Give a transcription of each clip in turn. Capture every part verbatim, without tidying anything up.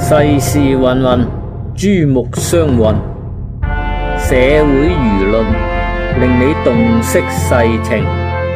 世事芸芸，珠目相混，社會輿論令你洞悉世情。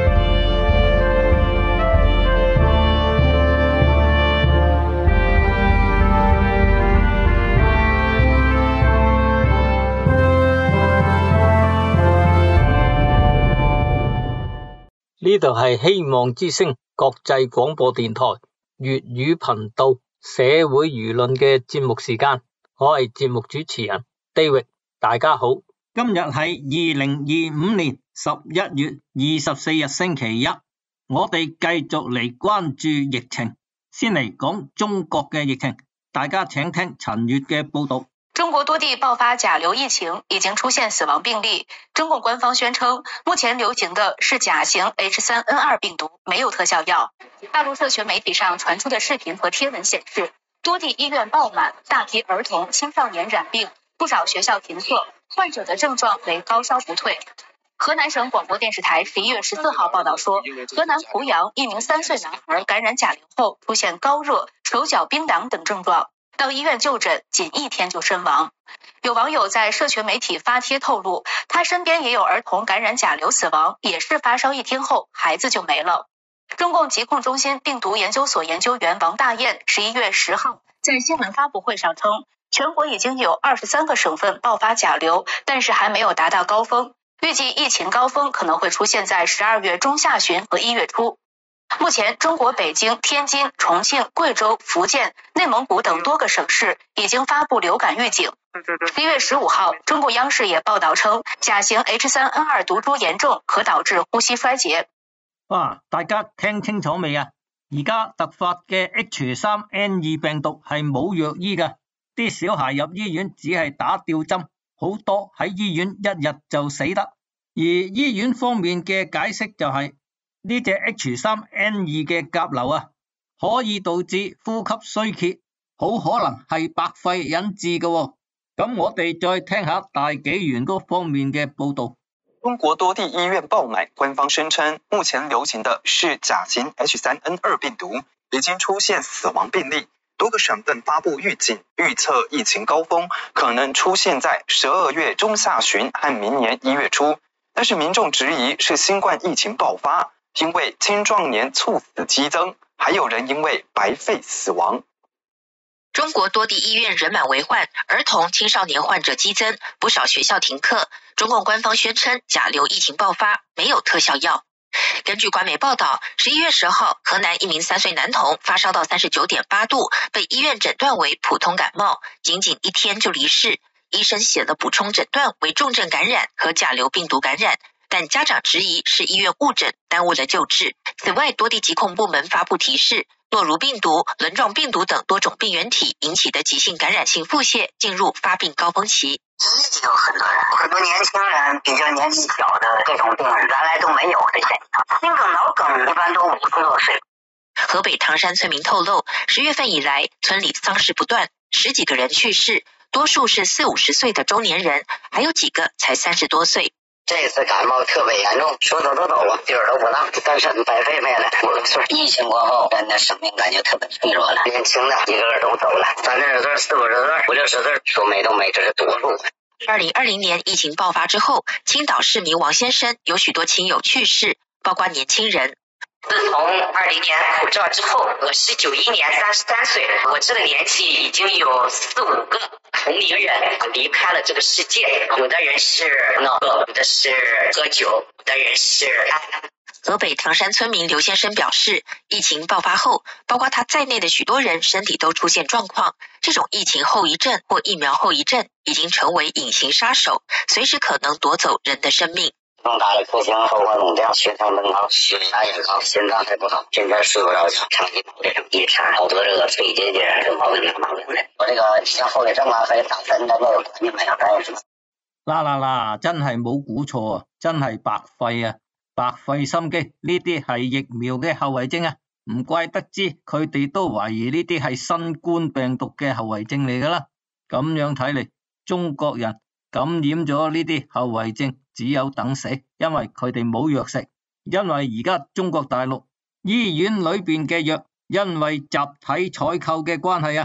呢度係希望之聲國際廣播電台粵語頻道社會輿論嘅節目時間，我係節目主持人 David， 大家好。 今日係二零二五年十一月二十四日星期一，我哋繼續嚟關注疫情。先嚟講中國嘅疫情，大家請聽陳月嘅報道。 中国多地爆发甲流疫情，已经出现死亡病例。中共官方宣称，目前流行的是甲型 H 三 N 二 病毒，没有特效药。大陆社群媒体上传出的视频和贴文显示，多地医院爆满，大批儿童、青少年染病，不少学校停课，患者的症状为高烧不退。河南省广播电视台十一月十四号报道说，河南濮阳一名三岁男孩感染甲流后出现高热、手脚冰凉等症状。到医院就诊，仅一天就身亡。有网友在社群媒体发帖透露，他身边也有儿童感染甲流死亡，也是发烧一天后孩子就没了。中共疾控中心病毒研究所研究员王大雁十一月十号在新闻发布会上称，全国已经有二十三个省份爆发甲流，但是还没有达到高峰，预计疫情高峰可能会出现在十二月中下旬和一月初。目前，中国北京、天津、重庆、贵州、福建、内蒙古等多个省市已经发布流感预警。十一月十五号，中国央視也報道稱，甲型 H 三 N 二 毒株嚴重，可導致呼吸衰竭。 哇！大家聽清楚未啊？而家突發嘅 H 三 N 二 病毒係冇藥醫嘅，啲小孩入醫院只係打吊針，好多喺醫院一日就死得。而醫院方面嘅解釋就係、是。呢隻 H 三 N 二 嘅甲流啊，可以導致呼吸衰竭，好可能係白肺引致嘅、哦。咁我哋再聽下大紀元嗰方面嘅報道。 中國多地醫院爆滿，官方宣稱目前流行的是甲型 H 三 N 二 病毒，已經出現死亡病例。多個省份發布預警，預測疫情高峰可能出現在十二月中下旬和明年一月初。但是民眾質疑是新冠疫情爆發。因為青壯年猝死激增，還有人因為白肺死亡。 中國多地醫院人滿為患，兒童、青少年患者激增，不少學校停課。中共官方宣稱甲流疫情爆發，沒有特效藥。根據官媒報道，十一月十號，河南一名三歲男童發燒到三十九點八度，被醫院診斷為普通感冒，僅僅一天就離世。醫生寫了補充診斷為重症感染和甲流病毒感染。但家長質疑是醫院誤診，耽誤了救治。此外，多地疾控部門發布提示，諾如病毒、輪狀病毒等多種病原體引起的急性感染性腹瀉進入發病高峰期。 有很多人，很多年輕人比較年紀小的這種病原來都沒有的現象，心梗、腦梗一般都五十多歲。 河北唐山村民透露，十月份以來，村裡喪事不斷，十幾個人去世，多數是四五十歲的中年人，還有幾個才三十多歲。 這次感冒特別嚴重，說走就走了，一點都不大，但是白肺沒了。五十歲疫情過後，人的生命感覺特別脆弱了。年輕的一個個都走了，三十歲、四五十歲、五六十歲，說沒都沒，這是多數。 二零二零年疫情爆發之後，青島市民王先生有許多親友去世，包括年輕人。 自從二零年口罩之後，我是九一年三十三歲，我這個年紀已經有四五個同齡人離開了這個世界。有的人是鬧個，有的是喝酒，有的人是。 河北唐山村民劉先生表示，疫情爆發後，包括他在內的許多人身體都出現狀況。這種疫情後遺症或疫苗後遺症已經成為隱形殺手，隨時可能奪走人的生命。 重大的口型，包括弄掉血糖升高、血壓也高、心臟還不好，現在睡不着覺，長期跑這種夜叉，好多這個肺結節這毛病這個毛病的。我這個像後遺症啊，還有打針的那個管理沒有，但是什麼？ 嗱嗱嗱，真係冇估錯啊，真係白費啊，白費心機，呢啲係疫苗嘅後遺症啊，唔怪得知佢哋都懷疑呢啲係新冠病毒嘅後遺症嚟噶啦。咁樣睇嚟，中國人感染咗呢啲後遺症，只有等死，因為佢哋冇藥食。因為而家中國大陸醫院裏邊嘅藥，因為集體採購嘅關係啊，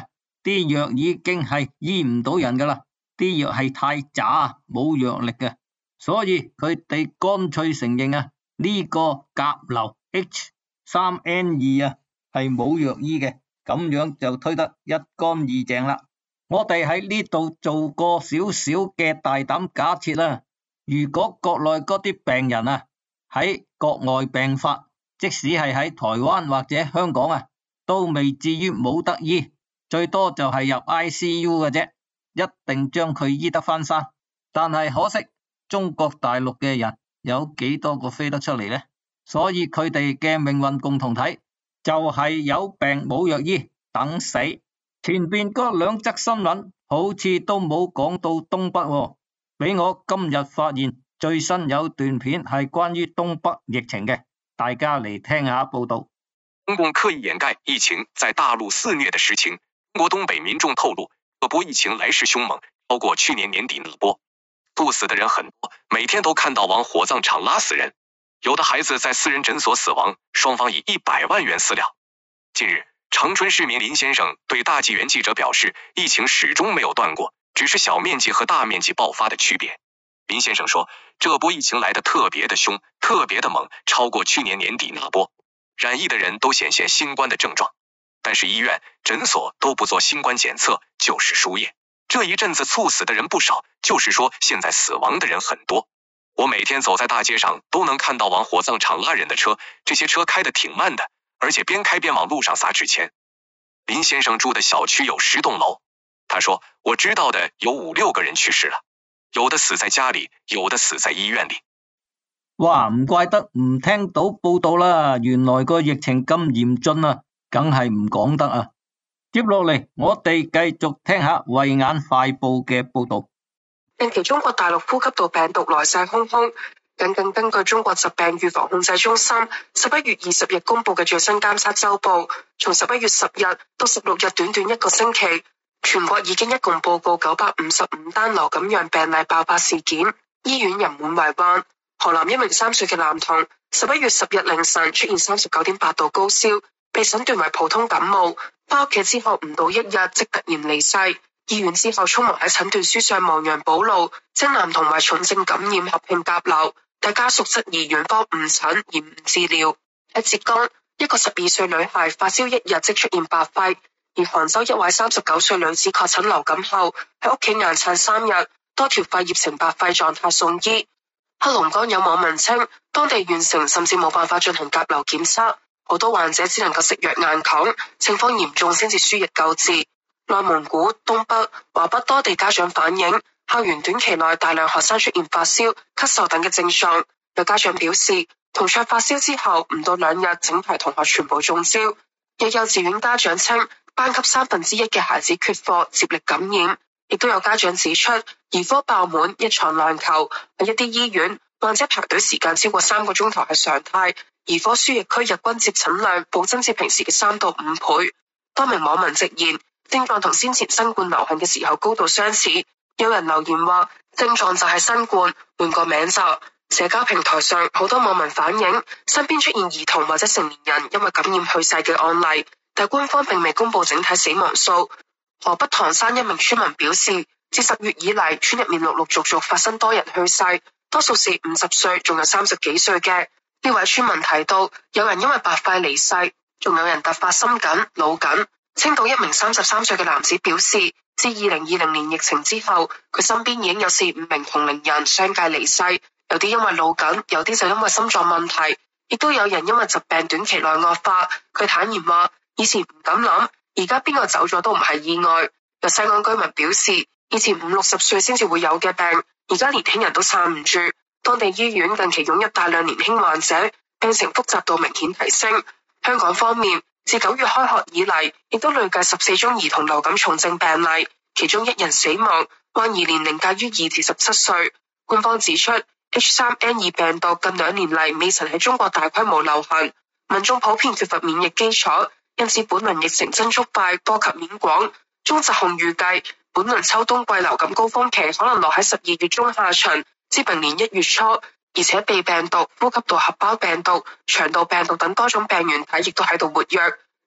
啲藥已經係醫唔到人噶啦，啲藥係太渣，冇藥力嘅，所以佢哋乾脆承認啊，呢個甲流 H 三 N 二 啊係冇藥醫嘅，咁樣就推得一乾二淨啦。我哋喺呢度做個少少嘅大膽假設啦，如果國內嗰啲病人啊喺國外病發，即使係喺台灣或者香港啊，都未至於冇得醫，最多就係入 I C U 嘅啫，一定將佢醫得翻生。但係可惜中國大陸嘅人有幾多個飛得出嚟呢？所以佢哋嘅命運共同體就係有病冇藥醫，等死。前邊嗰兩則新聞好似都冇講到東北喎，俾我今日發現最新有段片係關於東北疫情嘅，大家嚟聽下報道。 中共刻意掩蓋疫情在大陸肆虐的實情。中國東北民眾透露，這波疫情來勢兇猛，超過去年年底那波。猝死的人很多，每天都看到往火葬場拉死人，有的孩子在私人診所死亡，雙方以一百萬元私了。近日，長春市民林先生對大紀元記者表示，疫情始終沒有斷過，只是小面積和大面積爆發的區別。林先生說，這波疫情來得特別的兇，特別的猛，超過去年年底那波。染疫的人都顯現新冠的症狀，但是醫院、診所都不做新冠檢測，就是輸液。這一陣子猝死的人不少，就是說現在死亡的人很多。我每天走在大街上都能看到往火葬場拉人的車，這些車開得挺慢的，而且邊開邊往路上撒紙錢。林先生住的小區有十棟樓，他說，我知道的有五六個人去世了，有的死在家裡，有的死在醫院裡。 哇，唔怪得唔聽到報道啦，原來個疫情咁嚴峻啊，梗係唔講得啊。接落嚟，我哋繼續聽下慧眼快報嘅報道。 近期中國大陸呼吸道病毒來勢洶洶，僅僅根據中國疾病預防控制中心十一月二十日公布嘅最新監測週報，從十一月十日到十六日短短一個星期，全國已經一共報告九百五十五單流感樣病例爆發事件，醫院人滿為患。河南一名三歲嘅男童，十一月十日凌晨出現三十九點八度高燒，被診斷為普通感冒，翻屋企之後唔到一日即突然離世。醫院之後匆忙喺診斷書上亡羊補牢，稱男童為重症感染合併甲流，但家屬質疑院方誤診延誤治療。喺浙江，一個十二歲女孩發燒一日即出現白肺，而杭州一位三十九歲女子確診流感後喺屋企硬撐三日，多條肺葉呈白肺狀態送醫。黑龍江有網民稱，當地縣城甚至冇辦法進行甲流檢測，好多患者只能夠食藥硬扛，情況嚴重先至輸液救治。內蒙古、東北、華北多地家長反映，校園短期內大量學生出現發燒、咳嗽等嘅症狀。有家長表示，同桌發燒之後唔到兩日，整排同學全部中招。有幼稚園家長稱，班級三分之一嘅孩子缺課，接力感染。亦都有家長指出，兒科爆滿，一床難求。喺一啲醫院，患者排隊時間超過三個鐘頭係常態，兒科輸液區日均接診量暴增至平時嘅三到五倍。多名網民直言，症狀同先前新冠流行嘅時候高度相似。有人留言話，症狀就係新冠，換個名就。社交平台上好多網民反映，身邊出現兒童或者成年人因為感染去世嘅案例，但官方並未公布整體死亡數。河北唐山一名村民表示，自十月以嚟，村入面陸陸續續發生多人去世，多數是五十歲，仲有三十幾歲嘅。呢位村民提到，有人因為白肺離世，仲有人突發心梗、腦梗。青島一名三十三歲嘅男子表示，自二零二零年疫情之後，佢身邊已經有四五名同齡人相繼離世，有啲因為腦梗，有啲就因為心臟問題，亦都有人因為疾病短期內惡化。佢坦言話，以前唔敢諗，而家邊個走咗都唔係意外。有西安居民表示，以前五六十歲先至會有嘅病，而家年輕人都撐唔住。當地醫院近期湧入大量年輕患者，病情複雜度明顯提升。香港方面，自九月開學以嚟，亦都累計十四宗兒童流感重症病例，其中一人死亡，患兒年齡介於二至十七歲。官方指出， H 三 N 二 病毒近兩年嚟未曾喺中國大規模流行，民眾普遍缺乏免疫基礎，因此本輪疫情增速快，波及面廣。中疾控預計，本輪秋冬季流感高峰期可能落喺十二月中下旬至明年一月初，而且鼻病毒、呼吸道合胞病毒、腸道病毒等多種病原體亦都喺度活躍。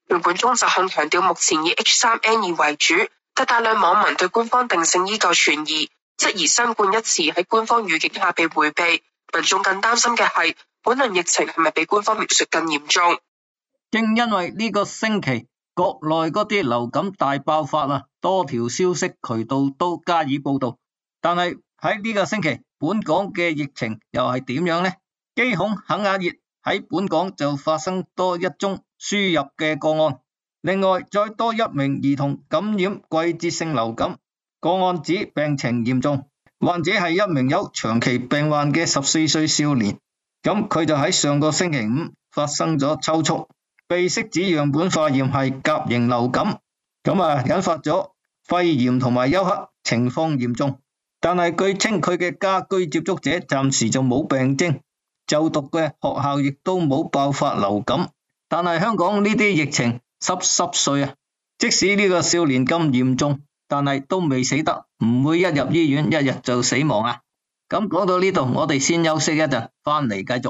原本中疾控強調目前以 H 三 N 二 為主，但大量網民對官方定性依舊存疑，質疑新冠一詞喺官方語境下被迴避。民眾更擔心嘅係本輪疫情係咪比官方描述更嚴重？ 正因為呢個星期國內嗰啲流感大爆發啊，多條消息渠道都加以報道。但係喺呢個星期，本港嘅疫情又係點樣呢？基孔肯亞熱喺本港就發生多一宗輸入嘅個案，另外再多一名兒童感染季節性流感，個案指病情嚴重，患者係一名有長期病患嘅十四歲少年。咁佢就喺上個星期五發生咗抽搐，被拭子樣本化驗係甲型流感，咁啊引發咗肺炎同埋休克，情況嚴重。但係據稱佢嘅家居接觸者暫時就冇病徵，就讀嘅學校亦都冇爆發流感。但係香港呢啲疫情濕濕碎啊，即使呢個少年咁嚴重，但係都未死得，唔會一入醫院一日就死亡啊。咁講到呢度，我哋先休息一陣，翻嚟繼續。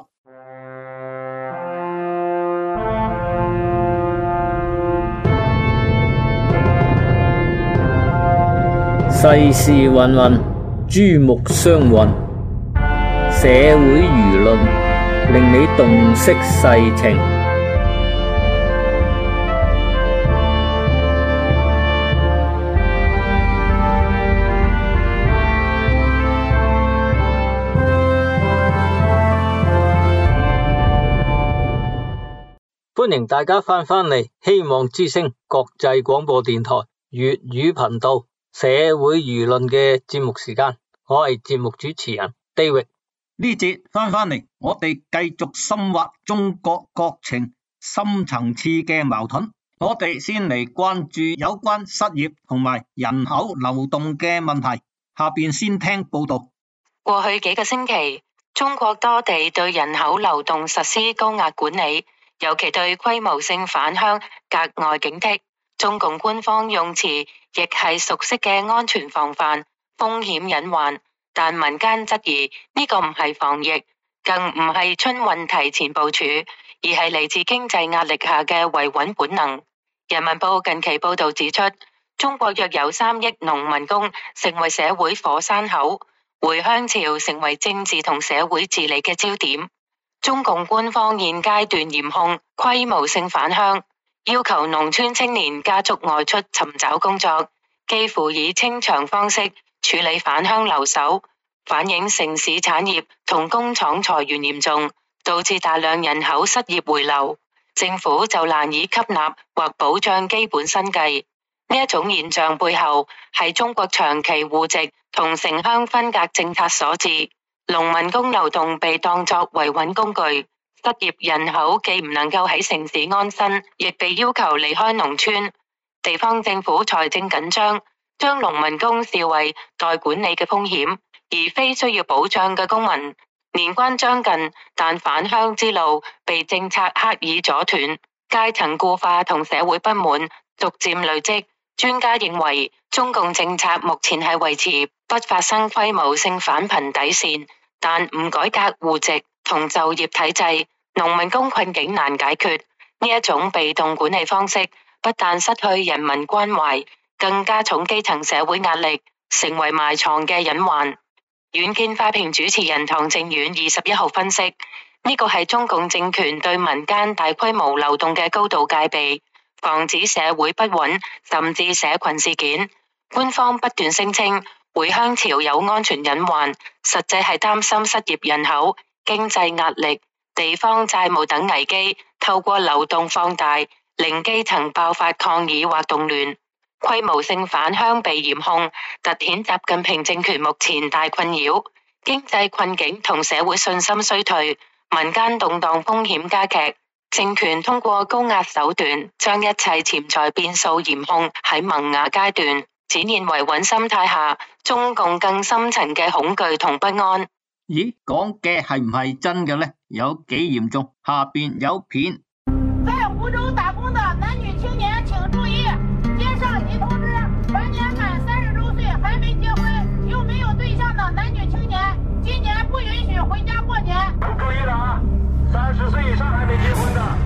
世事芸芸，珠目相混，社會輿論令你洞悉世情。歡迎大家翻返嚟希望之聲國際廣播電台粵語頻道社會輿論嘅節目時間，我係節目主持人 David。 呢節翻返嚟，我哋繼續深挖中國國情深層次嘅矛盾。我哋先嚟關注有關失業同埋人口流動嘅問題。下邊先聽報道。 過去幾個星期，中國多地對人口流動實施高壓管理，尤其對規模性返鄉格外警惕。中共官方用詞亦係熟悉嘅安全防範，風險隱患，但民間質疑呢個唔係防疫，更唔係春運提前部署，而係嚟自經濟壓力下嘅維穩本能。人民報近期報道指出，中國約有三億農民工成為社會火山口，回鄉潮成為政治同社會治理嘅焦點。中共官方現階段嚴控規模性返鄉，要求農村青年加速外出尋找工作，幾乎以清場方式處理返鄉留守，反映城市產業同工廠裁員嚴重，導致大量人口失業回流，政府就難以吸納或保障基本生計。呢一種現象背後係中國長期戶籍同城鄉分隔政策所致，農民工流動被當作維穩工具。失業人口既唔能夠喺城市安身，亦被要求離開農村。地方政府財政緊張，將農民工視為待管理嘅風險，而非需要保障嘅公民。年關將近，但返鄉之路被政策刻意阻斷，階層固化同社會不滿逐漸累積。專家認為，中共政策目前係維持不發生規模性返貧底線，但唔改革戶籍同就業體制，農民工困境難解決。呢一種被動管理方式不但失去人民關懷，更加重基層社會壓力，成為埋藏嘅隱患。遠見快評主持人唐正遠二十一號分析，呢個係中共政權對民間大規模流動嘅高度戒備，防止社會不穩甚至社群事件。官方不斷聲稱回鄉潮有安全隱患，實際係擔心失業人口、經濟壓力、地方債務等危機透過流動放大，令基層爆發抗議或動亂。規模性返鄉被嚴控，凸顯習近平政權目前大困擾，經濟困境同社會信心衰退，民間動盪風險加劇。政權通過高壓手段，將一切潛在變數嚴控喺萌芽階段，展現維穩心態下中共更深層嘅恐懼同不安。 咦，講嘅係唔係真嘅呢？有幾嚴重？下邊有片。 在湖州打工的男女青年請注意，接上級通知，凡年滿三十周歲還沒結婚又沒有對象的男女青年，今年不允許回家過年。注意了啊，三十歲以上還沒結婚的不得進入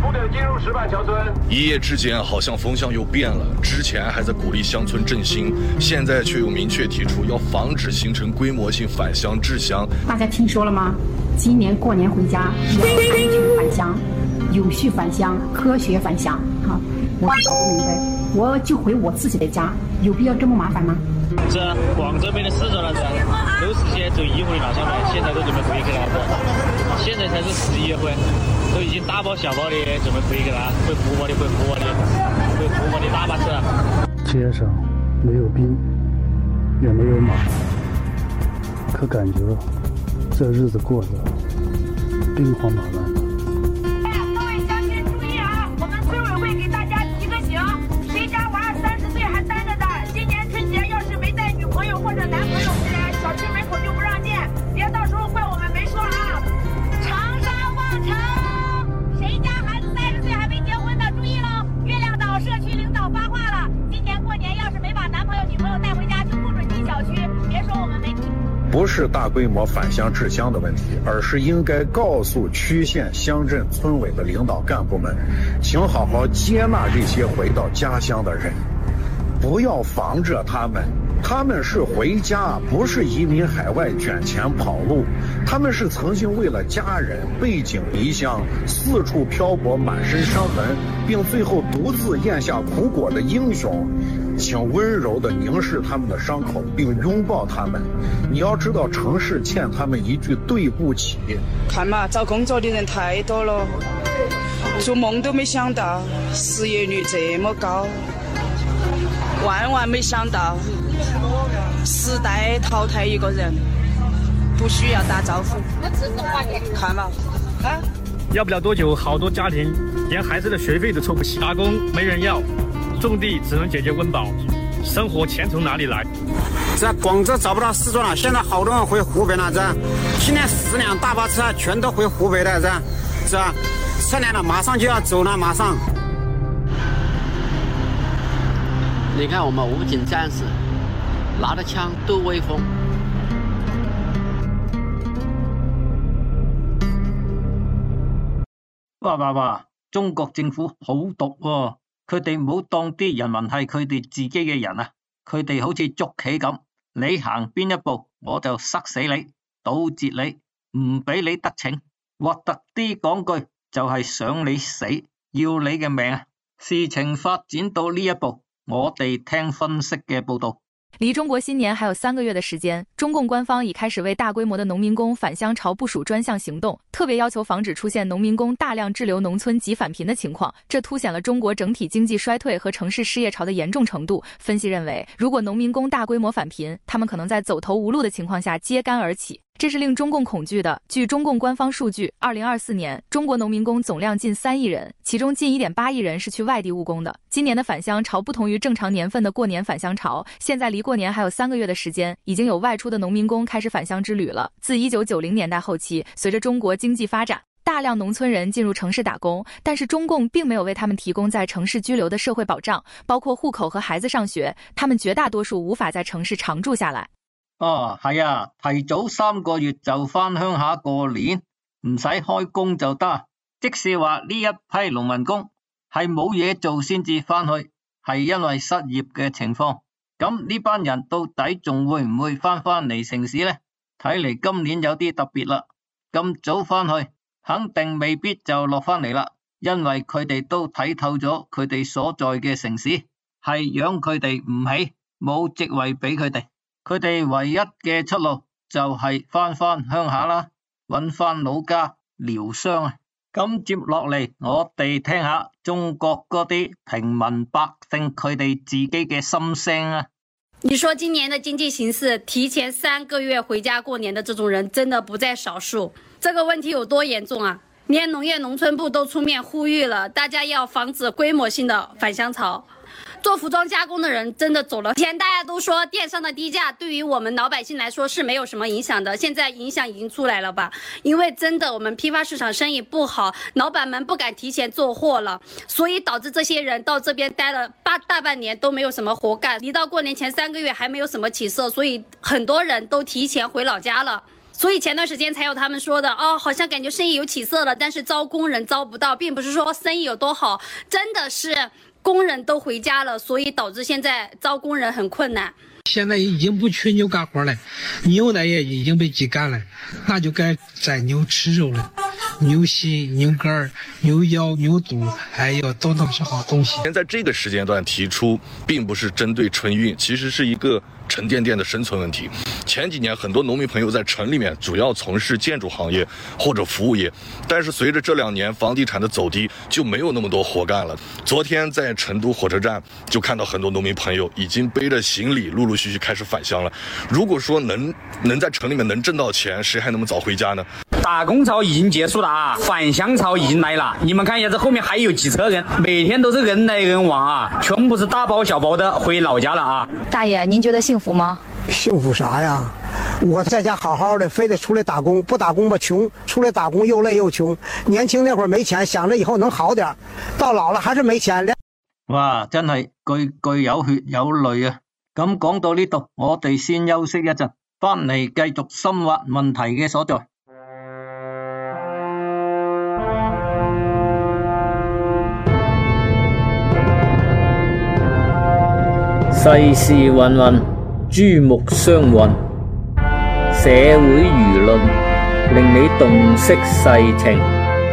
入石板桥村。 一夜之间，好像风向又变了。之前还在鼓励乡村振兴，现在却又明确提出要防止形成规模性返乡滞乡。 大家听说了吗？今年过年回家要安全返乡、有序返乡、科学返乡。哈，我是搞不明白，我就回我自己的家，有必要这么麻烦吗？ 是啊，广州没的四周了，是都是些走义务的老乡们，现在都准备回去了，是。现在才是十一月份，都已经大包小包的准备回去了，回父母的，回父母的，回父母的大巴车。 街上没有兵，也没有马，可感觉这日子过得兵荒马乱的。 各位乡亲注意啊！我们村委会给大家提个醒：谁家娃三十岁还单着的，今年春节要是没带女朋友或者男朋友回来，小区门口就不让进，别到时候怪我们没说啊！长沙望城，谁家孩子三十岁还没结婚的，注意喽！月亮岛社区领导发话了，今年过年要是没把男朋友、女朋友带回家，就不准进小区。别说我们没提。 不是大规模返乡治乡的问题，而是应该告诉区县乡镇村委的领导干部们，请好好接纳这些回到家乡的人，不要防着他们。他们是回家，不是移民海外卷钱跑路，他们是曾经为了家人背井离乡，四处漂泊，满身伤痕，并最后独自咽下苦果的英雄。请温柔地凝视他们的伤口，并拥抱他们。你要知道，城市欠他们一句对不起。 看嘛，找工作的人太多了，做梦都没想到失业率这么高，万万没想到时代淘汰一个人，不需要打招呼。看嘛，啊， 要不了多久，好多家庭连孩子的学费都凑不齐，打工没人要。种地只能解决温饱，生活钱从哪里来？ 在广州找不到事做了，现在好多人回湖北了，这今天十辆大巴车全都回湖北的，这是吧？车来了，马上就要走了，马上。 你看我们武警战士拿着枪多威风。 哇哇哇！中國政府好毒喎！佢哋唔好當啲人民係佢哋自己嘅人啊！佢哋好似捉棋咁，你行邊一步我就塞死你，堵截你，唔俾你得逞。核突啲講句就係想你死，要你嘅命啊！事情發展到呢一步，我哋聽分析嘅報道。 离中国新年还有三个月的时间，中共官方已开始为大规模的农民工返乡潮部署专项行动，特别要求防止出现农民工大量滞留农村及返贫的情况，这凸显了中国整体经济衰退和城市失业潮的严重程度。分析认为，如果农民工大规模返贫，他们可能在走投无路的情况下揭竿而起。这是令中共恐惧的。据中共官方数据，二零二四年中国农民工总量近三亿人，其中近一点八亿人是去外地务工的。今年的返乡潮不同于正常年份的过年返乡潮，现在离过年还有三个月的时间，已经有外出的农民工开始返乡之旅了。自一九九零年代后期，随着中国经济发展，大量农村人进入城市打工，但是中共并没有为他们提供在城市居留的社会保障，包括户口和孩子上学，他們絕大多數無法在城市常住下來。 哦，係啊，提早三個月就返鄉下過年，唔使開工就得。即是話呢一批農民工係冇嘢做先至返去，係因為失業嘅情況。咁呢班人到底仲會唔會返返嚟城市呢？睇嚟今年有啲特別啦。咁早返去，肯定未必就落返嚟啦，因為佢哋都睇透咗佢哋所在嘅城市係養佢哋唔起，冇職位俾佢哋。佢哋唯一嘅出路就係返返鄉下啦，搵返老家療傷啊！咁接落嚟，我哋聽下中國嗰啲平民百姓佢哋自己嘅心聲啊！ 你說今年的經濟形勢，提前三個月回家過年的這種人真的不在少數。這個問題有多嚴重啊？連農業農村部都出面呼籲了，大家要防止規模性的返鄉潮。做服裝加工的人真的走了。以前大家都說電商的低價對於我們老百姓來說是沒有什麼影響的，現在影響已經出來了吧？因為真的我們批發市場生意不好，老闆們不敢提前做貨了，所以導致這些人到這邊待了八大半年都沒有什麼活幹，離到過年前三個月還沒有什麼起色，所以很多人都提前回老家了。 所以前段时间才有他们说的哦，好像感觉生意有起色了，但是招工人招不到，并不是说生意有多好，真的是工人都回家了，所以导致现在招工人很困难。 现在已经不缺牛干活了，牛呢也已经被挤干了，那就该宰牛吃肉了。牛心、牛肝、牛腰、牛肚，还有等等些好东西。 在这个时间段提出，并不是针对春运，其实是一个沉甸甸的生存问题。前几年很多农民朋友在城里面主要从事建筑行业或者服务业，但是随着这两年房地产的走低，就没有那么多活干了。昨天在成都火车站就看到很多农民朋友已经背着行李陆陆续续开始返乡了。如果说能能在城里面能挣到钱，谁还那么早回家呢？ 打工潮已经结束了啊，返乡潮已经来了。你们看一下，这后面还有几车人，每天都是人来人往啊，全部是大包小包的回老家了啊。 大爷，您觉得幸福吗？ 幸福啥呀？我在家好好的，非得出来打工，不打工吧穷，出来打工又累又穷。年輕那會兒沒錢，想着以後能好點，到老了還是沒錢。 哇，真係句句有血有淚啊！咁講到呢度，我哋先休息一陣，翻嚟繼續深挖問題嘅所在。 世事芸芸，珠目相混，社會輿論令你洞悉世情。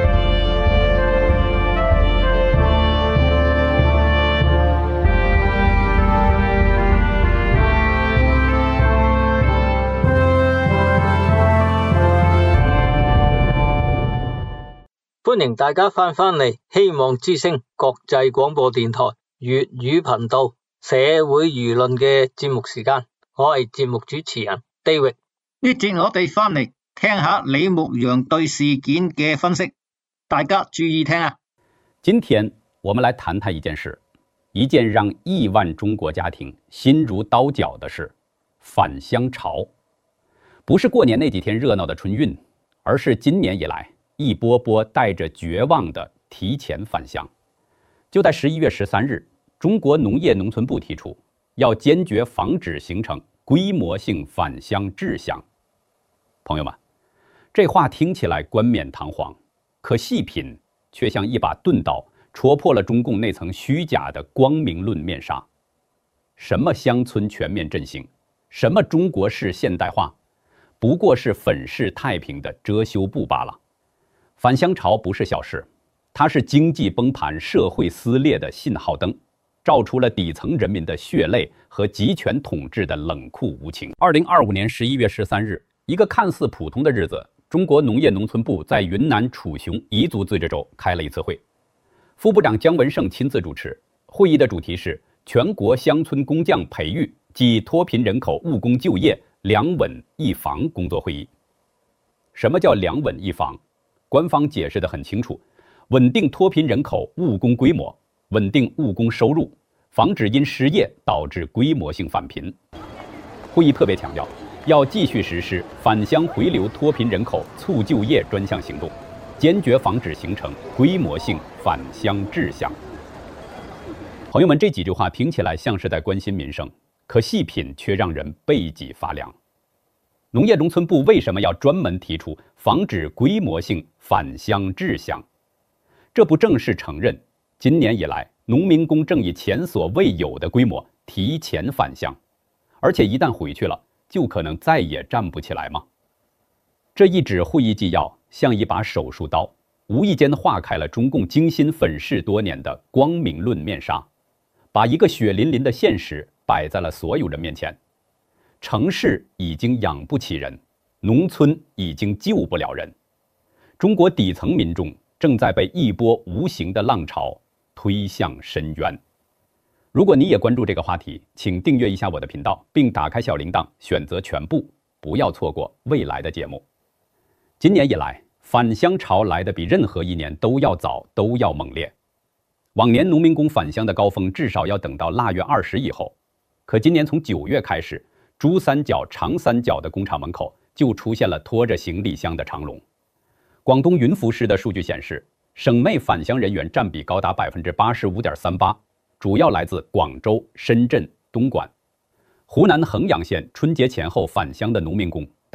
歡迎大家翻返嚟希望之聲國際廣播電台粵語頻道社會輿論嘅節目時間，我係節目主持人 David。 呢節我哋翻嚟聽下李牧陽對事件嘅分析，大家注意聽啊！ 今天我們來談談一件事，一件讓億萬中國家庭心如刀絞的事——返鄉潮。不是過年那幾天熱鬧的春運，而是今年以來一波波帶着絕望的提前返鄉。就在十一月十三日，中國農業農村部提出，要堅決防止形成規模性返鄉滯鄉。朋友們，這話聽起來冠冕堂皇，可細品卻像一把鈍刀，戳破了中共那層虛假的光明論面紗。什麼鄉村全面振興，什麼中國式現代化，不過是粉飾太平的遮羞布罷了。返鄉潮不是小事，它是經濟崩盤、社會撕裂的信號燈，照出了底層人民的血淚和集權統治的冷酷無情。二零二五年十一月十三日，一個看似普通的日子，中國農業農村部在雲南楚雄彝族自治州開了一次會，副部長姜文勝親自主持。會議的主題是全國鄉村工匠培育及脫貧人口務工就業兩穩一防工作會議。什麼叫兩穩一防？官方解釋得很清楚，穩定脫貧人口務工規模，穩定務工收入，防止因失業導致規模性返貧。會議特別強調，要繼續實施返鄉回流脫貧人口促就業專項行動，堅決防止形成規模性返鄉滯鄉。朋友們，這幾句話聽起來像是在關心民生，可細品卻讓人背脊發涼。農業農村部為什麼要專門提出防止規模性返鄉滯鄉？這不正是承認今年以來農民工正以前所未有的規模提前返鄉，而且一旦回去了就可能再也站不起來嗎？這一紙會議紀要像一把手術刀，無意間劃開了中共精心粉飾多年的光明論面紗，把一個血淋淋的現實擺在了所有人面前。城市已經養不起人，農村已經救不了人，中國底層民眾正在被一波無形的浪潮推向深淵。如果你也關注這個話題，請訂閱一下我的頻道，並打開小鈴鐺，選擇全部，不要錯過未來的節目。今年以來，返鄉潮來得比任何一年都要早，都要猛烈。往年農民工返鄉的高峰至少要等到臘月二十以後，可今年從九月開始，珠三角、長三角的工廠門口就出現了拖着行李箱的長龍。廣東雲浮市的數據顯示，省內返鄉人員佔比高達百分之八十五點三八，主要來自廣州、深圳、東莞。湖南衡陽縣春節前後返鄉的農民工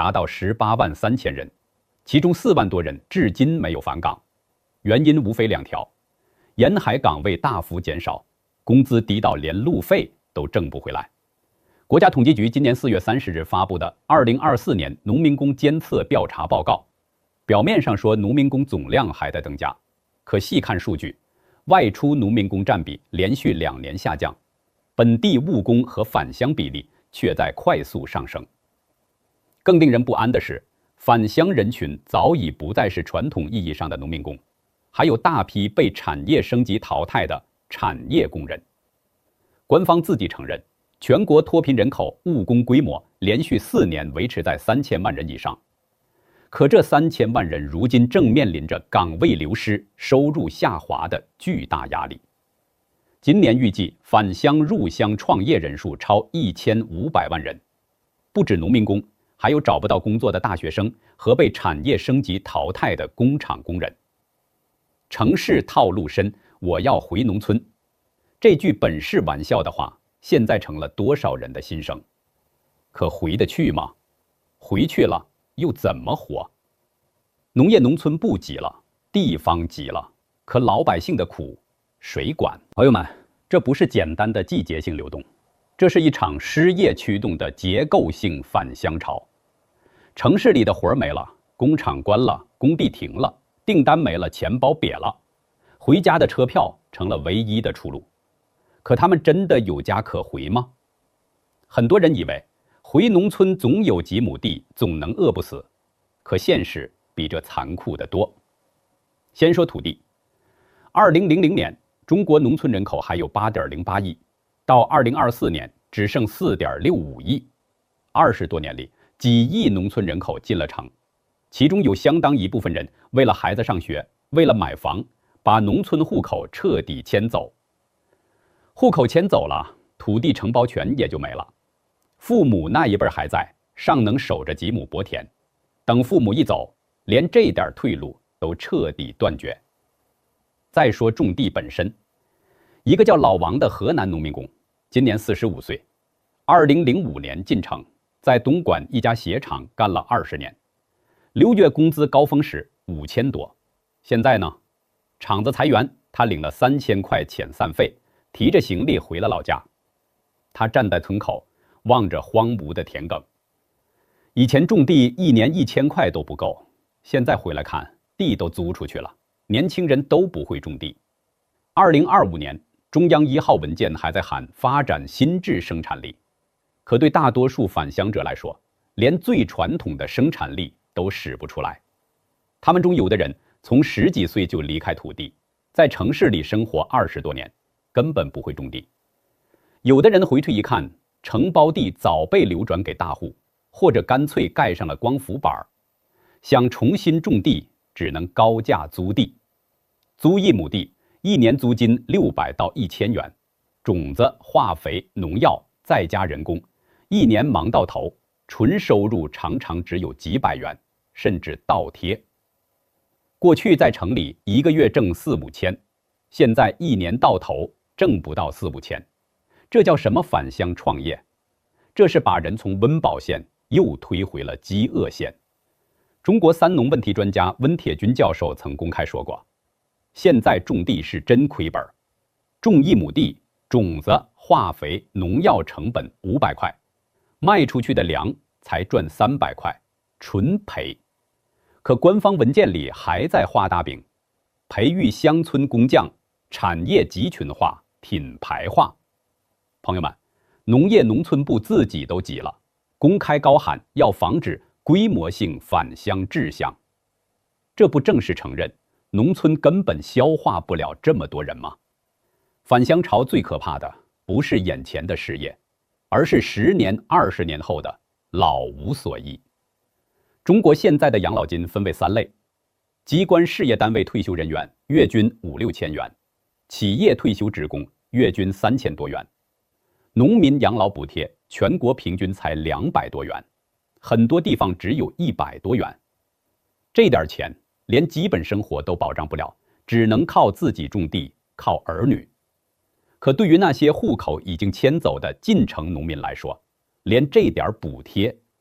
达到十八万三千人，其中四万多人至今没有返岗，原因无非两条：沿海岗位大幅减少，工资低到连路费都挣不回来。国家统计局今年四月三十日发布的《二零二四年农民工监测调查报告》，表面上说农民工总量还在增加，可细看数据，外出农民工占比连续两年下降，本地务工和返乡比例却在快速上升。更令人不安的是，返乡人群早已不再是传统意义上的农民工，还有大批被产业升级淘汰的产业工人。官方自己承认，全国脱贫人口务工规模连续四年维持在三千万人以上，可这三千万人如今正面临着岗位流失、收入下滑的巨大压力。今年预计返乡入乡创业人数超一千五百万人，不止农民工，还有找不到工作的大学生和被产业升级淘汰的工厂工人。城市套路深，我要回农村，这句本是玩笑的话，现在成了多少人的心声。可回得去吗？回去了又怎么活？农业农村部急了，地方急了，可老百姓的苦谁管？朋友们，这不是简单的季节性流动，这是一场失业驱动的结构性返乡潮。城市里的活没了，工厂关了，工地停了，订单没了，钱包瘪了，回家的车票成了唯一的出路。可他们真的有家可回吗？很多人以为回农村总有几亩地，总能饿不死，可现实比这残酷得多。先说土地，二零零零年中国农村人口还有 八点零八亿，到二零二四年只剩 四点六五亿。二十多年里，几亿农村人口进了城，其中有相当一部分人为了孩子上学，为了买房，把农村户口彻底迁走。户口迁走了，土地承包权也就没了。父母那一辈还在，尚能守着几亩薄田，等父母一走，连这点退路都彻底断绝。再说种地本身，一个叫老王的河南农民工，今年四十五岁，二零零五年进城，在东莞一家鞋厂干了二十年，六月工资高峰时五千多，现在呢，厂子裁员，他领了三千块遣散费，提着行李回了老家。他站在村口，望着荒芜的田埂。以前种地一年一千块都不够，现在回来看，地都租出去了，年轻人都不会种地。二零二五年，中央一号文件还在喊发展新质生产力，可对大多数返乡者来说，连最传统的生产力都使不出来。他们中有的人从十几岁就离开土地，在城市里生活二十多年，根本不会种地。有的人回去一看，承包地早被流转给大户，或者干脆盖上了光伏板，想重新种地只能高价租地。租一亩地，一年租金六百到一千元，种子、化肥、农药再加人工，一年忙到头，纯收入常常只有几百元，甚至倒贴。过去在城里一个月挣四五千，现在一年到头挣不到四五千，这叫什么返乡创业？这是把人从温饱线又推回了饥饿线。中国三农问题专家温铁军教授曾公开说过，现在种地是真亏本，种一亩地，种子、化肥、农药成本五百块，卖出去的粮才赚三百块，纯赔。可官方文件里还在画大饼，培育乡村工匠，产业集群化、品牌化。朋友们，农业农村部自己都急了，公开高喊要防止规模性返乡滞乡，这不正是承认农村根本消化不了这么多人吗？返乡潮最可怕的不是眼前的失业，而是十年、二十年后的老无所依。中国现在的养老金分为三类：机关事业单位退休人员月均五六千元，企业退休职工月均三千多元，农民养老补贴全国平均才两百多元，很多地方只有一百多元。这点钱连基本生活都保障不了，只能靠自己种地，靠儿女。可对于那些户口已经迁走的进城农民来说，连这点补贴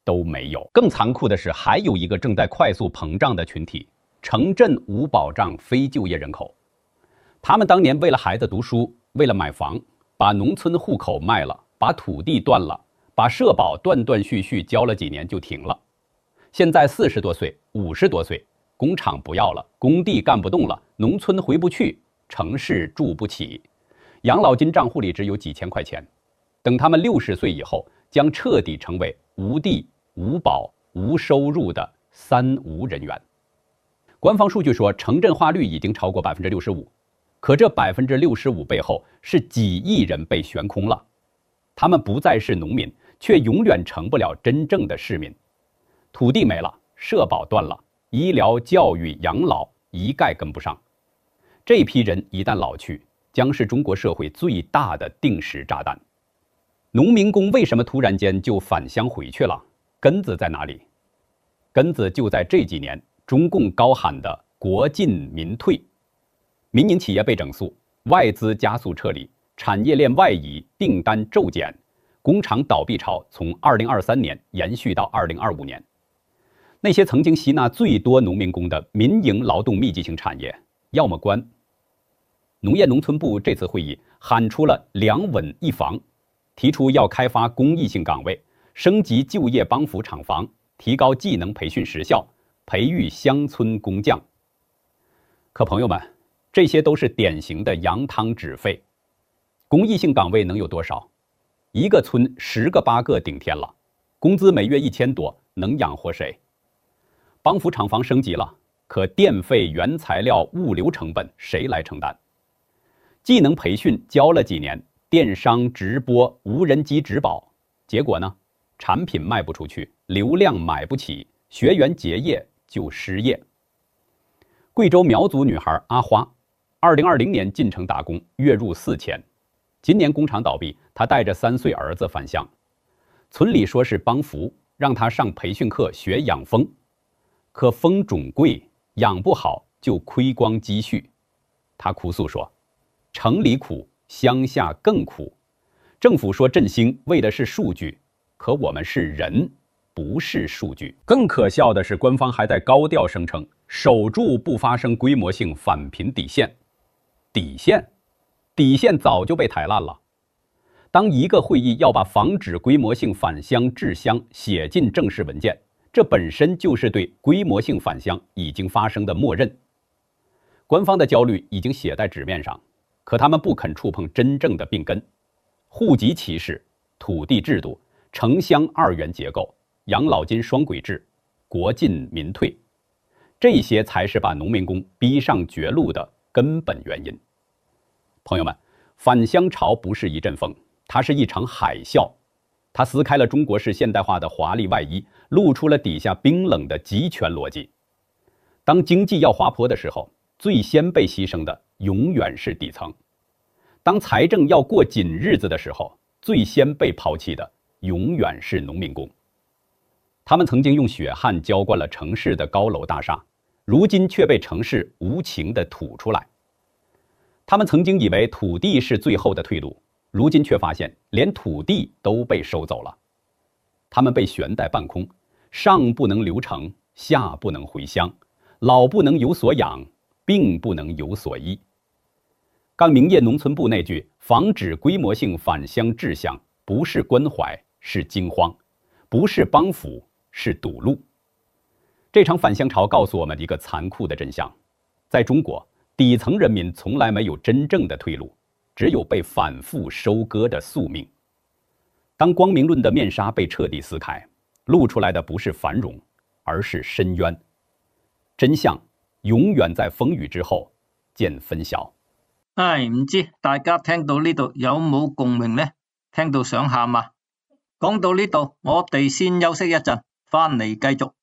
都没有。更残酷的是，还有一个正在快速膨胀的群体——城镇无保障非就业人口。他们当年为了孩子读书，为了买房，把农村户口卖了，把土地断了，把社保断断续续交了几年就停了。现在四十多岁、五十多岁，工厂不要了，工地干不动了，农村回不去，城市住不起，养老金账户里只有几千块钱。等他们六十岁以后，将彻底成为无地、无保、无收入的三无人员。官方数据说，城镇化率已经超过百分之六十五，可这百分之六十五背后是几亿人被悬空了。他们不再是农民，却永远成不了真正的市民。土地没了，社保断了，医疗、教育、养老一概跟不上。这批人一旦老去，将是中国社会最大的定时炸弹。农民工为什么突然间就返乡回去了？根子在哪里？根子就在这几年中共高喊的国进民退，民营企业被整肃，外资加速撤离，产业链外移，订单骤减，工厂倒闭潮从二零二三年延续到二零二五年。那些曾经吸纳最多农民工的民营劳动密集型产业，要么关。农业农村部这次会议喊出了两稳一防，提出要开发公益性岗位，升级就业帮扶厂房，提高技能培训时效，培育乡村工匠。可朋友们，这些都是典型的扬汤止沸。公益性岗位能有多少？一个村十个八个顶天了，工资每月一千多，能养活谁？帮扶厂房升级了，可电费、原材料、物流成本谁来承担？技能培训教了几年，电商、直播、无人机植保，结果呢？产品卖不出去，流量买不起，学员结业就失业。贵州苗族女孩阿花，二零二零年进城打工，月入四千。今年工厂倒闭，她带着三岁儿子返乡，村里说是帮扶，让她上培训课学养蜂，可蜂种贵，养不好就亏光积蓄。她哭诉说，城里苦，乡下更苦。政府说振兴为的是数据，可我们是人，不是数据。更可笑的是，官方还在高调声称守住不发生规模性返贫底线。底线？底线早就被抬烂了。当一个会议要把防止规模性返乡治乡写进正式文件，这本身就是对规模性返乡已经发生的默认。官方的焦虑已经写在纸面上，可他们不肯触碰真正的病根：户籍歧视、土地制度、城乡二元结构、养老金双轨制、国进民退，这些才是把农民工逼上绝路的根本原因。朋友们，返乡潮不是一阵风，它是一场海啸，它撕开了中国式现代化的华丽外衣，露出了底下冰冷的集权逻辑。当经济要滑坡的时候，最先被牺牲的永远是底层；当财政要过紧日子的时候，最先被抛弃的永远是农民工。他们曾经用血汗浇灌了城市的高楼大厦，如今却被城市无情地吐出来。他们曾经以为土地是最后的退路，如今却发现连土地都被收走了。他们被悬在半空，上不能留城，下不能回乡，老不能有所养，病不能有所医。刚明业农村部那句防止规模性返乡治乡，不是关怀，是惊慌；不是帮扶，是堵路。这场返乡潮告诉我们一个残酷的真相：在中国，底层人民从来没有真正的退路，只有被反复收割的宿命。当光明论的面纱被彻底撕开，露出来的不是繁荣，而是深渊。真相永遠在風雨之後見分曉。 唉，唔知大家聽到呢度有冇共鳴呢？聽到想喊啊！講到呢度，我哋先休息一陣，返嚟繼續。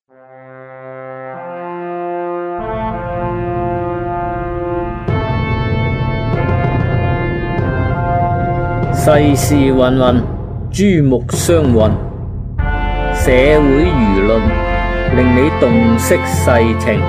世事芸芸，珠目相混，社會輿論令你洞悉世情。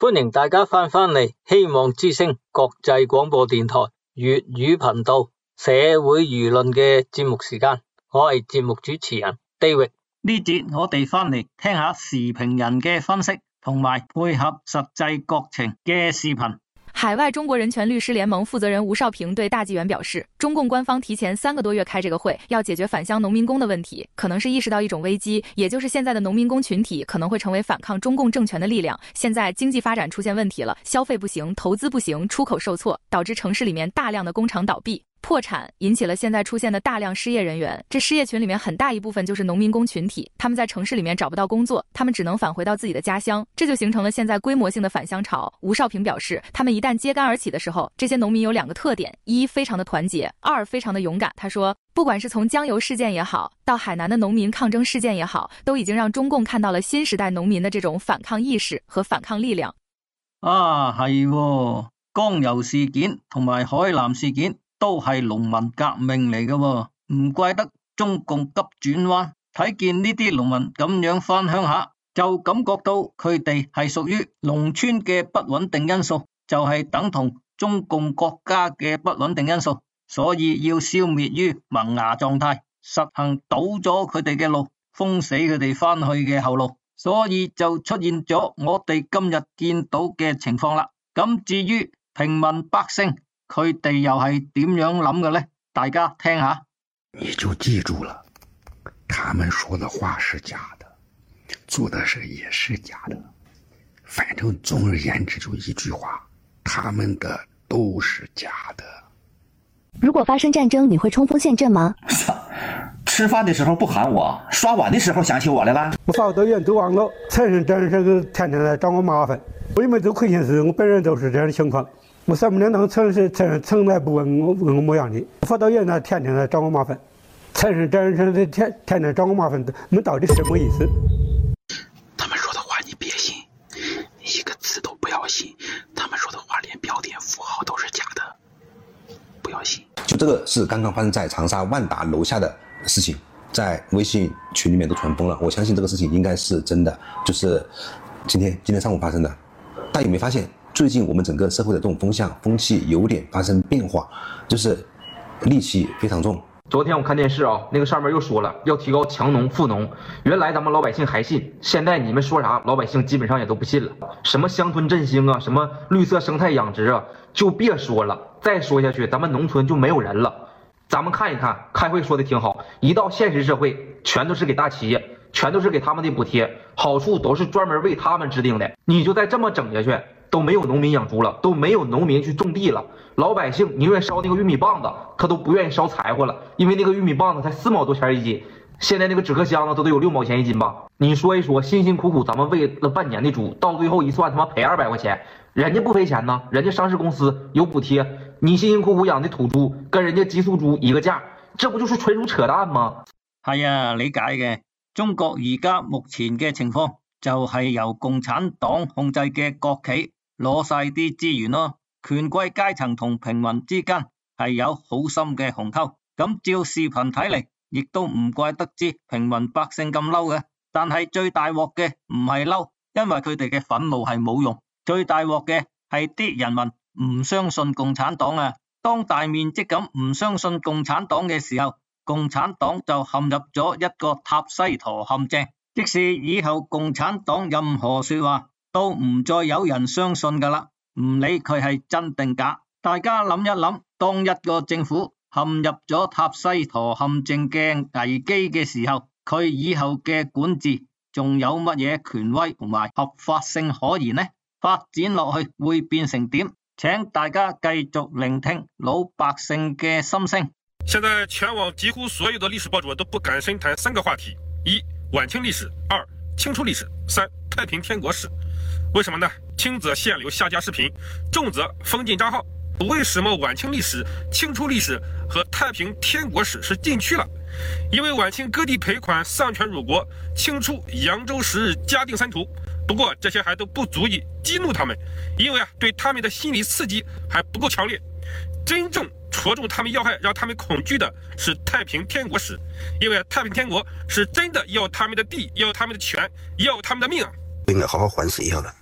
歡迎大家翻返嚟希望之聲國際廣播電台粵語頻道社會輿論嘅節目時間，我係節目主持人 David。 呢節我哋翻嚟聽下時評人嘅分析，同埋配合實際國情嘅視頻。 海外中國人權律師聯盟負責人吳少平對大紀元表示，中共官方提前三個多月開這個會，要解決返鄉農民工的問題，可能是意識到一種危機，也就是現在的農民工群體可能會成為反抗中共政權的力量。現在經濟發展出現問題了，消費不行，投資不行，出口受挫，導致城市裡面大量的工廠倒閉破產，引起了現在出現的大量失業人員。這失業群裡面很大一部分就是農民工群體，他們在城市裡面找不到工作，他們只能返回到自己的家鄉，這就形成了現在規模性的返鄉潮。吳少平表示，他們一旦揭竿而起的時候，這些農民有兩個特點：一，非常的團結；二，非常的勇敢。他說，不管是從江油事件也好，到海南的農民抗爭事件也好，都已經讓中共看到了新時代農民的這種反抗意識和反抗力量。 啊，係喎，江油事件同埋海南事件都係農民革命嚟嘅喎，唔怪得中共急轉彎，睇見呢啲農民咁樣返鄉下，就感覺到佢哋係屬於農村嘅不穩定因素，就係等同中共國家嘅不穩定因素，所以要消滅於萌芽狀態，實行堵咗佢哋嘅路，封死佢哋返去嘅後路，所以就出現咗我哋今日見到嘅情況啦。咁至於平民百姓，佢哋又係點樣諗嘅呢？大家聽下。 你就記住了，他們說的話是假的，做的事也是假的，反正總而言之就一句話，他們的都是假的。 如果發生戰爭，你會衝鋒陷陣嗎？ 吃飯的時候不喊我，刷碗的時候想起我來了。 我發到院都忘了，城市真是個天天來找我麻煩，我們都虧心事，我本人都是這樣的情況。我三不兩當，城市城從來不問我問我模樣的，發到院呢天天來找我麻煩，城市真是的天天天找我麻煩，你們到底什麼意思？ 他們說的話你別信，一個字都不要信，他們說的話連標點符號都是假的，不要信。 就這個是剛剛發生在長沙萬達樓下的事情，在微信群裡面都傳瘋了，我相信這個事情應該是真的，就是今天今天上午發生的。大家有沒有發現最近我們整個社會的這種風向風氣有點發生變化，就是戾氣非常重。 昨天我看電視啊，那個上面又說了要提高強農富農，原來咱們老百姓還信，現在你們說啥老百姓基本上也都不信了。什麼鄉村振興啊，什麼綠色生態養殖啊，就別說了，再說下去咱們農村就沒有人了。咱們看一看，開會說的挺好，一到現實社會全都是給大企業，全都是給他們的補貼，好處都是專門為他們制定的。你就再這麼整下去，都沒有農民養豬了，都沒有農民去種地了，老百姓寧願燒那個玉米棒子，他都不願意燒柴火了，因為那個玉米棒子才四毛多錢一斤，現在那個紙殼箱子都得有六毛錢一斤吧。你說一說，辛辛苦苦咱們餵了半年的豬，到最後一算他媽賠二百塊錢，人家不賠錢呢，人家上市公司有補貼，你辛辛苦苦養的土豬跟人家激素豬一個價，這不就是純屬扯淡嗎？ 係啊，理解嘅。中國而家目前嘅情況就係由共產黨控制嘅國企攞晒啲資源咯，權貴階層同平民之間係有好深嘅鴻溝。咁照視頻睇嚟，亦都唔怪得知平民百姓咁嬲嘅。但係最大鑊嘅唔係嬲，因為佢哋嘅憤怒係冇用。最大鑊嘅係啲人民唔相信共產黨啊！當大面積咁唔相信共產黨嘅時候，共產黨就陷入咗一個塔西佗陷阱，即是以後共產黨任何說話都唔再有人相信噶啦，唔理佢係真定假。大家諗一諗，當一個政府陷入咗塔西佗陷阱嘅危機嘅時候，佢以後嘅管治仲有乜嘢權威同埋合法性可言呢？發展落去會變成點？請大家繼續聆聽老百姓嘅心聲。 現在全網幾乎所有的歷史博主都不敢深談三個話題：一、晚清歷史；二、清初歷史；三、太平天國史。為什麼呢？輕則限流下架視頻，重則封禁賬號。為什麼晚清歷史、清初歷史和太平天國史是禁區了？因為晚清割地賠款喪權辱國，清初揚州十日嘉定三屠。不過這些還都不足以激怒他們，因為啊，對他們的心理刺激還不夠強烈。真正戳中他們要害，讓他們恐懼的是太平天國史，因為太平天國是真的要他們的地，要他們的權，要他們的命啊！ 應該好好反思一下的。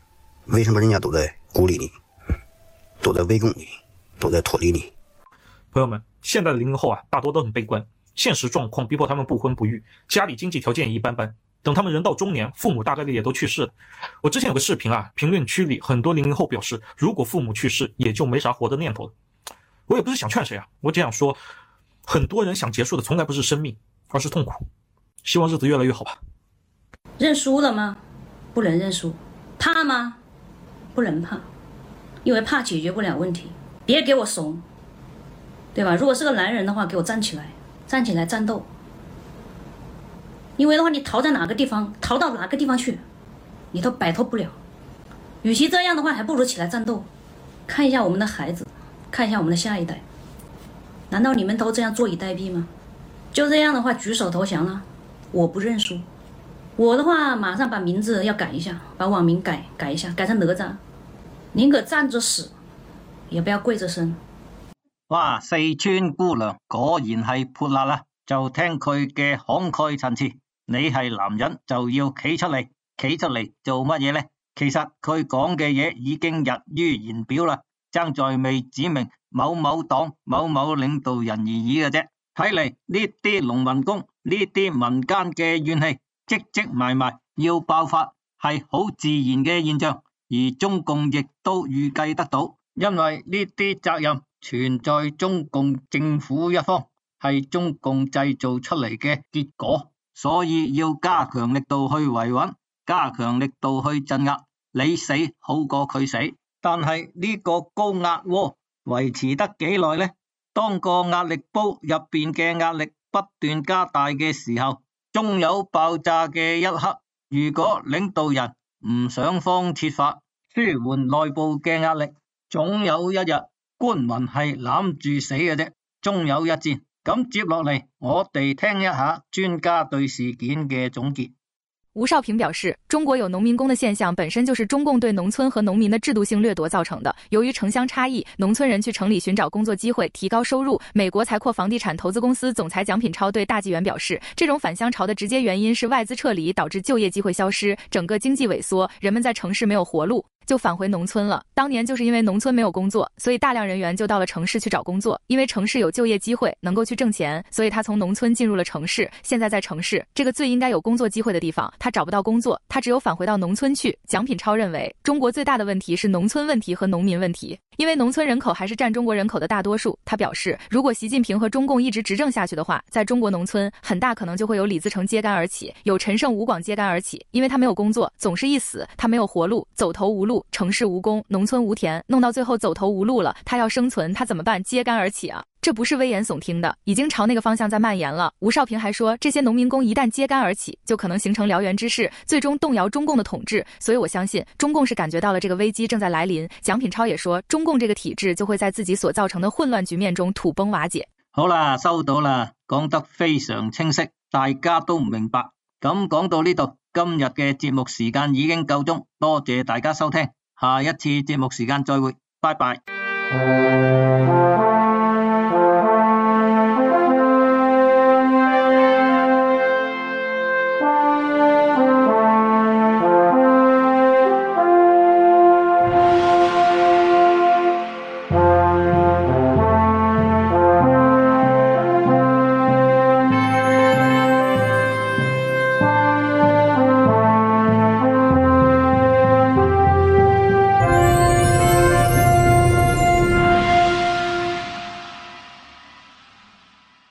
为什么人家都在鼓励你，都在围攻你，都在脱离你？ 朋友们，现在的零零后啊，大多都很悲观，现实状况逼迫他们不婚不育，家里经济条件也一般般。等他们人到中年，父母大概率也都去世了。我之前有个视频啊，评论区里很多零零后表示，如果父母去世，也就没啥活的念头了。我也不是想劝谁啊，我只想说，很多人想结束的从来不是生命，而是痛苦。希望日子越来越好吧。 认输了吗？不能认输。怕吗？不能怕，因为怕解决不了问题。别给我怂，对吧？如果是个男人的话，给我站起来，站起来战斗。因为的话，你逃在哪个地方，逃到哪个地方去，你都摆脱不了。与其这样的话，还不如起来战斗。看一下我们的孩子，看一下我们的下一代。难道你们都这样坐以待毙吗？就这样的话，举手投降了。我不认输。我的话，马上把名字要改一下，把网名改改一下，改成哪吒。宁可站着死，也不要跪着生。 哇！四川姑娘果然係潑辣啦，就聽佢嘅慷慨陳詞。你係男人就要企出嚟，企出嚟做乜嘢呢？其實佢講嘅嘢已經溢於言表啦，爭在未指明某某黨某某領導人而已嘅啫。睇嚟呢啲農民工呢啲民間嘅怨氣積積埋埋要爆發係好自然嘅現象，而中共亦都預計得到，因為呢啲責任存在中共政府一方，係中共製造出嚟嘅結果，所以要加強力度去維穩，加強力度去鎮壓，你死好過佢死。但係呢個高壓鍋維持得幾耐呢？當個壓力煲入邊嘅壓力不斷加大嘅時候，終有爆炸嘅一刻。如果領導人唔想方設法舒緩內部嘅壓力，總有一日官民係攬住死嘅啫，終有一戰。咁接落嚟，我哋聽一下專家對事件嘅總結。 吴少平表示，中国有农民工的现象本身就是中共对农村和农民的制度性掠夺造成的。由于城乡差异，农村人去城里寻找工作机会，提高收入。美国财阔房地产投资公司总裁蒋品超对大纪元表示，这种返乡潮的直接原因是外资撤离导致就业机会消失，整个经济萎缩，人们在城市没有活路，就返回农村了。当年就是因为农村没有工作，所以大量人员就到了城市去找工作，因为城市有就业机会，能够去挣钱，所以他从农村进入了城市。现在在城市这个最应该有工作机会的地方，他找不到工作，他只有返回到农村去。蒋品超认为，中国最大的问题是农村问题和农民问题，因为农村人口还是占中国人口的大多数。他表示，如果习近平和中共一直执政下去的话，在中国农村很大可能就会有李自成揭竿而起，有陈胜吴广揭竿而起，因为他没有工作，总是一死，他没有活路，走投无路，城市无工，农村无田，弄到最后走投无路了，他要生存，他怎么办？揭竿而起啊！这不是危言耸听的，已经朝那个方向在蔓延了。吴少平还说，这些农民工一旦揭竿而起，就可能形成燎原之势，最终动摇中共的统治。所以我相信，中共是感觉到了这个危机正在来临。蒋品超也说，中共这个体制就會在自己所造成的混亂局面中土崩瓦解。 好啦，收到啦，講得非常清晰，大家都明白。咁講到呢度，今日嘅節目時間已經夠鐘，多謝大家收聽，下一次節目時間再會，拜拜。